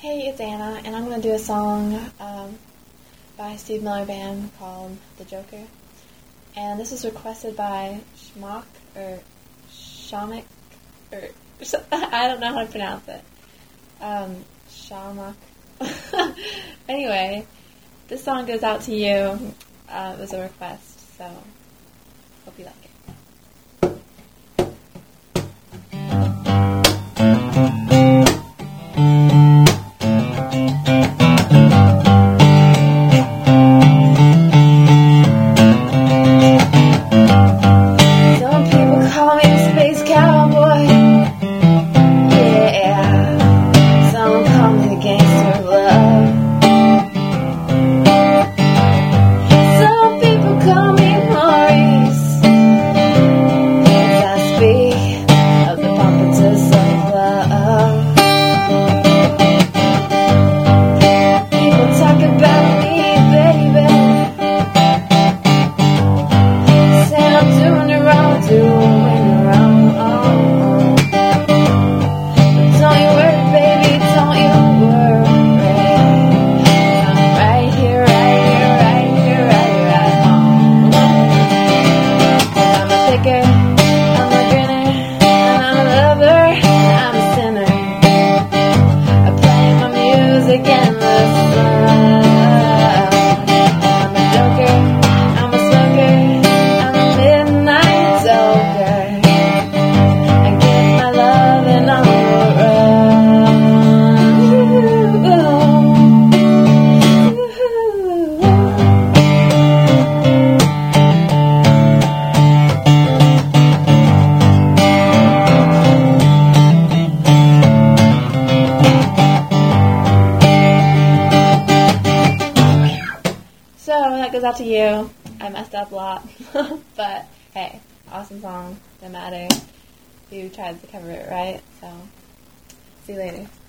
Hey, it's Anna, and I'm going to do a song by Steve Miller Band called The Joker. And this was requested by Schmock, or Shamak, or I don't know how to pronounce it. Shamak. Anyway, this song goes out to you. It was a request, so hope you like it. So that goes out to you. I messed up a lot, but hey, awesome song. No matter who tried to cover it, right? So, see you later.